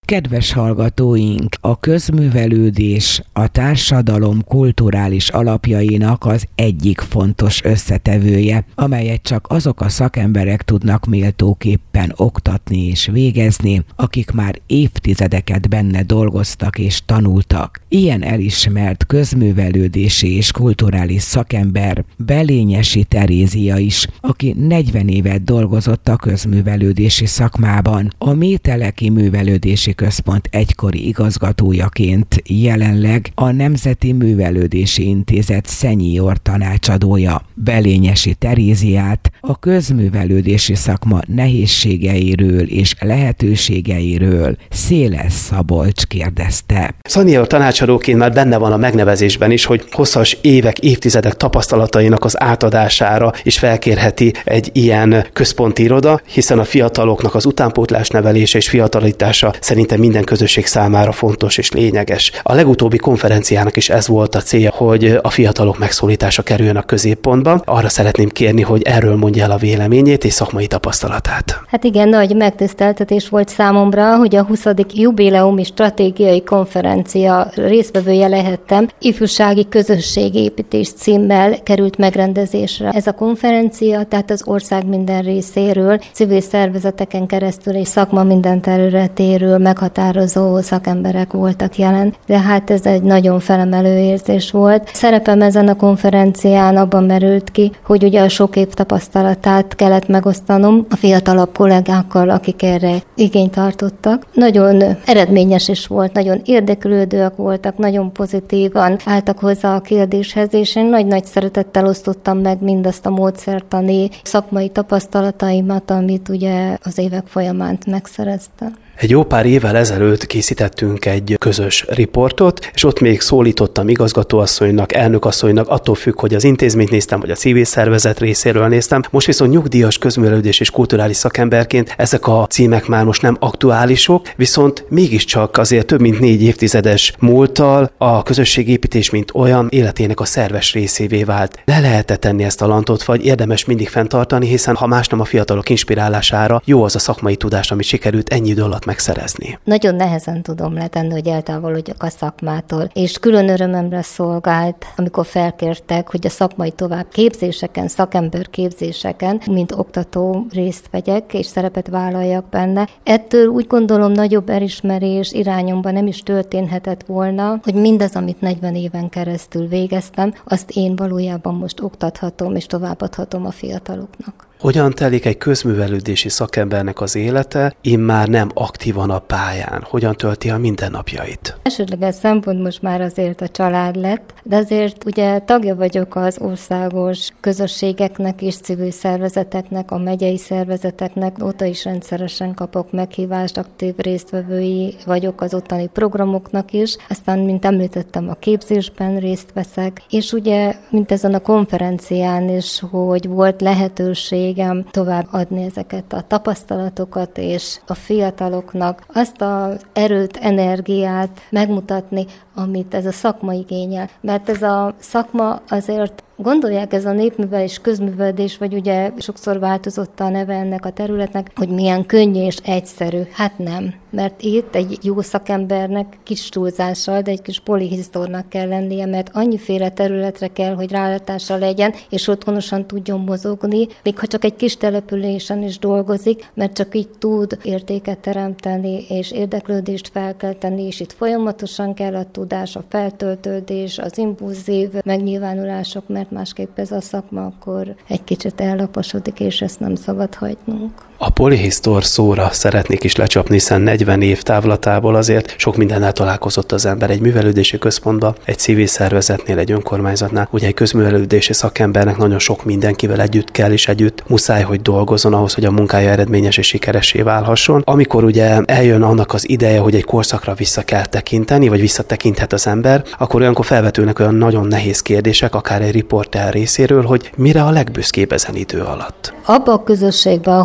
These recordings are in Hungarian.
Kedves hallgatóink, a közművelődés a társadalom kulturális alapjainak az egyik fontos összetevője, amelyet csak azok a szakemberek tudnak méltóképpen oktatni és végezni, akik már évtizedeket benne dolgoztak és tanultak. Ilyen elismert közművelődési és kulturális szakember Belényesi Terézia is, aki 40 évet dolgozott a közművelődési szakmában. A Mételeki Művelődési Központ egykori igazgatójaként jelenleg a Nemzeti Művelődési Intézet senior tanácsadója. Belényesi Teréziát a közművelődési szakma nehézségeiről és lehetőségeiről Széles Szabolcs kérdezte. Senior tanácsadóként már benne van a megnevezésben is, hogy hosszas évek, évtizedek tapasztalatainak az átadására is felkérheti egy ilyen központi iroda, hiszen a fiataloknak az utánpótlás nevelése és fiatalítása szerintem minden közösség számára fontos és lényeges. A legutóbbi konferenciának is ez volt a célja, hogy a fiatalok megszólítása kerüljön a középpontba. Arra szeretném kérni, hogy erről mondja el a véleményét és szakmai tapasztalatát. Hát igen, nagy megtiszteltetés volt számomra, hogy a 20. jubileumi stratégiai konferencia résztvevője lehettem. Ifjúsági közösségépítés címmel került megrendezésre. Ez a konferencia, tehát az ország minden részéről, civil szervezeteken keresztül és szakma minden területéről meghatározó szakemberek voltak jelen. De hát ez egy nagyon felemelő érzés volt. Szerepem ezen a konferencián abban merült ki, hogy ugye a sok év tapasztalatát kellett megosztanom a fiatalabb kollégákkal, akik erre igényt tartottak. Nagyon eredményes is volt, nagyon érdeklődőek voltak, nagyon pozitívan álltak hozzá a kérdéshez, és én nagy-nagy szeretettel osztottam meg mindazt a módszertani szakmai tapasztalataimat, amit ugye az évek folyamán megszereztem. Egy jó pár évvel ezelőtt készítettünk egy közös riportot, és ott még szólítottam igazgatóasszonynak, elnökasszonynak, attól függ, hogy az intézményt néztem, vagy a civil szervezet részéről néztem. Most viszont nyugdíjas közművelődés és kulturális szakemberként ezek a címek már most nem aktuálisok, viszont mégiscsak azért több mint 4 évtizedes múlttal a közösségépítés, mint olyan életének a szerves részévé vált. Le lehet tenni ezt a lantot, vagy érdemes mindig fenntartani, hiszen ha más nem a fiatalok inspirálására, jó az a szakmai tudás, amit sikerült ennyi idő alatt megszerezni. Nagyon nehezen tudom letenni, hogy eltávolodjak a szakmától, és külön örömömre szolgált, amikor felkértek, hogy a szakmai továbbképzéseken, szakemberképzéseken, mint oktató részt vegyek, és szerepet vállaljak benne. Ettől úgy gondolom nagyobb elismerés irányomban nem is történhetett volna, hogy mindaz, amit 40 éven keresztül végeztem, azt én valójában most oktathatom és továbbadhatom a fiataloknak. Hogyan telik egy közművelődési szakembernek az élete, immár nem aktívan a pályán? Hogyan tölti a mindennapjait? Elsődleges szempont most már azért a család lett, de azért ugye tagja vagyok az országos közösségeknek és civil szervezeteknek, a megyei szervezeteknek, óta is rendszeresen kapok meghívást, aktív résztvevői vagyok az ottani programoknak is, aztán, mint említettem, a képzésben részt veszek, és ugye, mint ezen a konferencián is, hogy volt lehetőség tovább adni ezeket a tapasztalatokat, és a fiataloknak azt az erőt, energiát megmutatni, amit ez a szakma igényel. Mert ez a szakma azért gondolják, ez a népművelés, közművelődés, vagy ugye sokszor változott a neve ennek a területnek, hogy milyen könnyű és egyszerű. Hát nem. Mert itt egy jó szakembernek kis túlzással, de egy kis polihisztornak kell lennie, mert annyiféle területre kell, hogy rálátása legyen, és otthonosan tudjon mozogni, még ha csak egy kis településen is dolgozik, mert csak így tud értéket teremteni, és érdeklődést felkelteni, és itt folyamatosan kell a tudás, a feltöltődés, az impulzív megnyilvánulások, mert másképp ez a szakma akkor egy kicsit ellaposodik, és ezt nem szabad hagynunk. A polihisztor szóra szeretnék is lecsapni, hiszen 40 év távlatából azért sok mindennel találkozott az ember egy művelődési központban, egy civil szervezetnél, egy önkormányzatnál. Ugye egy közművelődési szakembernek nagyon sok mindenkivel együtt kell, és együtt muszáj, hogy dolgozzon ahhoz, hogy a munkája eredményes és sikeressé válhasson. Amikor ugye eljön annak az ideje, hogy egy korszakra vissza kell tekinteni, vagy visszatekinthet az ember, akkor olyankor felvetülnek olyan nagyon nehéz kérdések, akár egy riporter részéről, hogy mire a legbüszkébb ezen idő alatt. Abba a közösségben, ahol én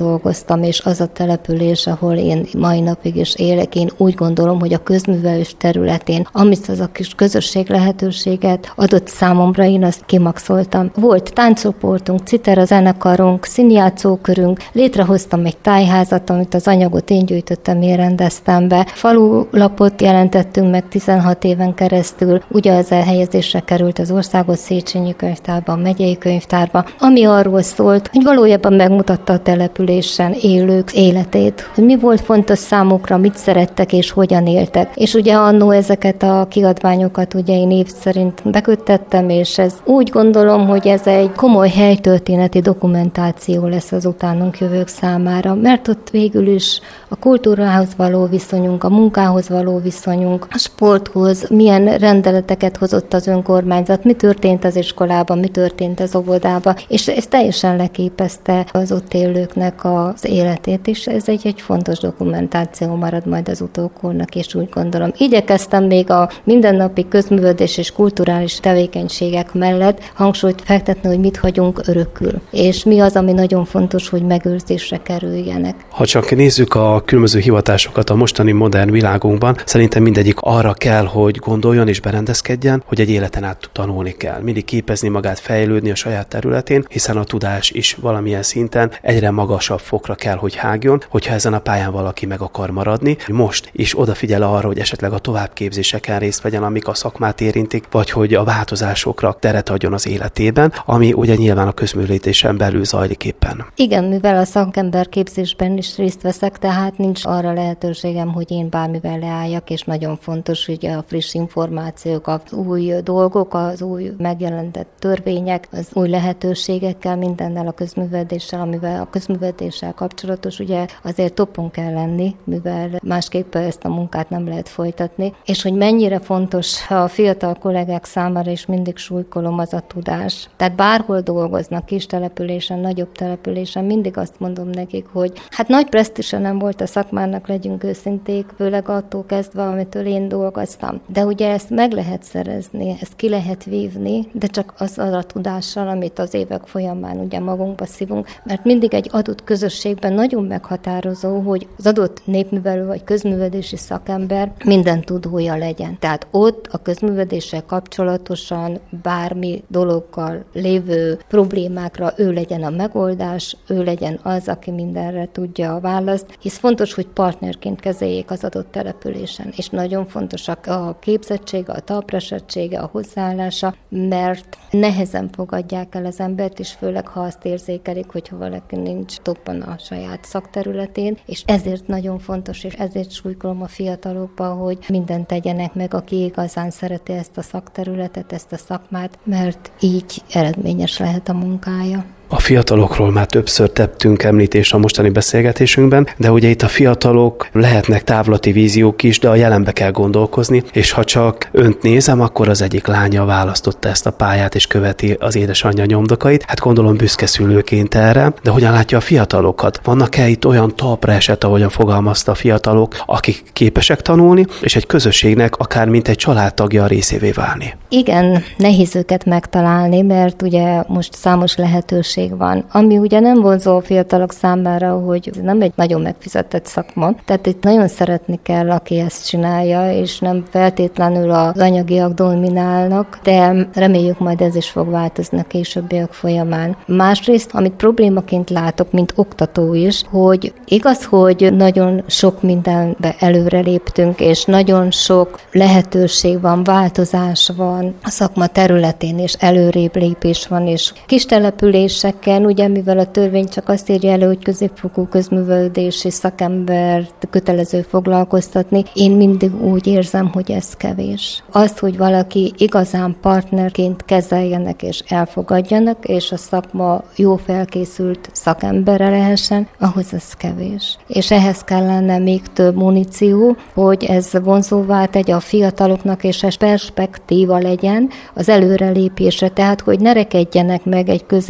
dolgoztam, és az a település, ahol én mai napig is élek, én úgy gondolom, hogy a közművelés területén, amit az a kis közösség lehetőséget adott számomra, én azt kimaxoltam. Volt tánccsoportunk, citera zenekarunk, színjátszókörünk, létrehoztam egy tájházat, amit az anyagot én gyűjtöttem, én rendeztem be. Falulapot jelentettünk meg 16 éven keresztül, ugye az elhelyezésre került az Országos Széchenyi Könyvtárba, a megyei könyvtárba, ami arról szólt, hogy valójában megmutatta a településen élők életét, hogy mi volt fontos számukra, mit szerettek és hogyan éltek. És ugye annó ezeket a kiadványokat ugye én év szerint beköttettem, és ez úgy gondolom, hogy ez egy komoly helytörténeti dokumentáció lesz az utánunk jövők számára, mert ott végül is a kultúrához való viszonyunk, a munkához való viszonyunk, a sporthoz, milyen rendeleteket hozott az önkormányzat, mi történt az iskolában, mi történt az óvodában, és ez teljesen leképezte az ott élőknek az életét, és ez egy fontos dokumentáció marad majd az utókornak, és úgy gondolom. Igyekeztem még a mindennapi közművelődés és kulturális tevékenységek mellett hangsúlyt fektetni, hogy mit hagyunk örökül, és mi az, ami nagyon fontos, hogy megőrzésre kerüljenek. Ha csak nézzük a különböző hivatásokat a mostani modern világunkban, szerintem mindegyik arra kell, hogy gondoljon és berendezkedjen, hogy egy életen át tanulni kell. Mindig képezni magát, fejlődni a saját területén, hiszen a tudás is valamilyen szinten egyre magasabb fokra kell, hogy hágjon, hogyha ezen a pályán valaki meg akar maradni. Most is odafigyel arra, hogy esetleg a továbbképzéseken részt vegyen, amik a szakmát érintik, vagy hogy a változásokra teret adjon az életében, ami ugye nyilván a közművelésen belül zajlik éppen. Igen, mivel a szakemberképzésben is részt veszek, tehát nincs arra lehetőségem, hogy én bármivel leálljak, és nagyon fontos, hogy a friss információk, az új dolgok, az új megjelentett törvények, az új lehetőségekkel, mindennel a közműveléssel, amivel a közműveléssel kapcsolatos, ugye azért topon kell lenni, mivel másképp ezt a munkát nem lehet folytatni, és hogy mennyire fontos a fiatal kollégák számára is mindig súlykolom az a tudás. Tehát bárhol dolgoznak, kis településen, nagyobb településen, mindig azt mondom nekik, hogy hát nagy presztízse nem volt a szakmának, legyünk őszinték, főleg attól kezdve, amitől én dolgoztam. De ugye ezt meg lehet szerezni, ezt ki lehet vívni, de csak azzal a tudással, amit az évek folyamán ugye magunkba szívunk, mert mindig egy adott közösségben nagyon meghatározó, hogy az adott népművelő vagy közművelési szakember minden tudója legyen. Tehát ott a közműveléssel kapcsolatosan bármi dologgal lévő problémákra ő legyen a megoldás, ő legyen az, aki mindenre tudja a választ, hisz fontos, hogy partnerként kezeljék az adott településen, és nagyon fontos a képzettsége, a talpresettsége, a hozzáállása, mert nehezen fogadják el az embert, és főleg, ha azt érzékelik, hogyha valaki nincs toppon a saját szakterületén, és ezért nagyon fontos, és ezért súlykolom a fiatalokba, hogy mindent tegyenek meg, aki igazán szereti ezt a szakterületet, ezt a szakmát, mert így eredményes lehet a munkája. A fiatalokról már többször tettünk említést a mostani beszélgetésünkben, de ugye itt a fiatalok lehetnek távlati víziók is, de a jelenbe kell gondolkozni, és ha csak önt nézem, akkor az egyik lánya választotta ezt a pályát, és követi az édesanyja nyomdokait. Hát gondolom büszke szülőként erre, de hogyan látja a fiatalokat? Vannak-e itt olyan talpra eset, ahogyan fogalmazta a fiatalok, akik képesek tanulni, és egy közösségnek akár mint egy családtagja részévé válni? Igen, nehéz őket megtalálni, mert ugye most számos lehetőség van, ami ugye nem vonzó a fiatalok számára, hogy nem egy nagyon megfizetett szakma, tehát itt nagyon szeretni kell, aki ezt csinálja, és nem feltétlenül az anyagiak dominálnak, de reméljük majd ez is fog változni a későbbiek folyamán. Másrészt, amit problémaként látok, mint oktató is, hogy igaz, hogy nagyon sok mindenbe előre léptünk, és nagyon sok lehetőség van, változás van a szakma területén, és előrébb lépés van, és kis településeken, ugye mivel a törvény csak azt írja elő, hogy középfokú közművelődési szakembert kötelező foglalkoztatni, én mindig úgy érzem, hogy ez kevés. Azt, hogy valaki igazán partnerként kezeljenek és elfogadjanak, és a szakma jó felkészült szakembere lehessen, ahhoz ez kevés. És ehhez kellene még több muníció, hogy ez vonzóvá tegye a fiataloknak, és ez perspektíva legyen az előrelépésre, tehát hogy ne rekedjenek meg egy középszint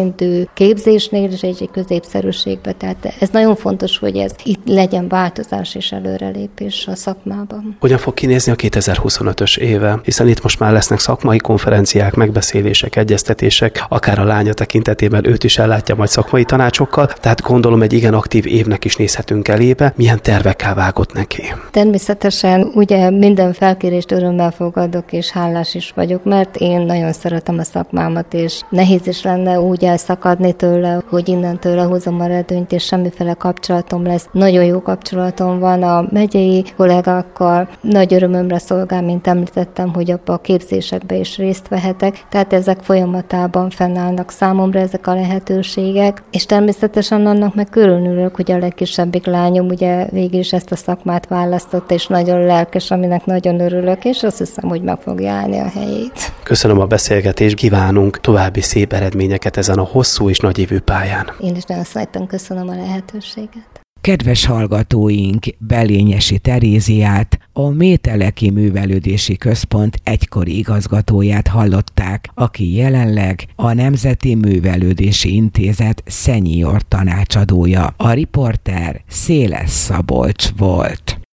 szintű képzésnél és egy középszerűségbe. Tehát ez nagyon fontos, hogy ez itt legyen változás és előrelépés a szakmában. Hogyan fog kinézni a 2025-ös éve? Hiszen itt most már lesznek szakmai konferenciák, megbeszélések, egyeztetések, akár a lánya tekintetében őt is ellátja majd szakmai tanácsokkal, tehát gondolom egy igen aktív évnek is nézhetünk elébe. Milyen tervekkel vágott neki? Természetesen ugye minden felkérést örömmel fogadok, és hálás is vagyok, mert én nagyon szeretem a szakmámat, és nehéz is lenne úgy elszakadni tőle, hogy innentől lehozom a redőnyt, és semmiféle kapcsolatom lesz. Nagyon jó kapcsolatom van a megyei kollégákkal, nagy örömömre szolgál, mint említettem, hogy abba a képzésekbe is részt vehetek, tehát ezek folyamatában fennállnak számomra ezek a lehetőségek, és természetesen annak meg körülülök, hogy a legkisebbik lányom ugye végül is ezt a szakmát választotta, és nagyon lelkes, aminek nagyon örülök, és azt hiszem, hogy meg fogja állni a helyét. Köszönöm a beszélgetést, kívánunk további szép eredményeket ezen a hosszú és nagyévű pályán. Én is nagyon szépen köszönöm a lehetőséget. Kedves hallgatóink, Belényesi Teréziát, a Mételeki Művelődési Központ egykori igazgatóját hallották, aki jelenleg a Nemzeti Művelődési Intézet senior tanácsadója. A riporter Széles Szabolcs volt.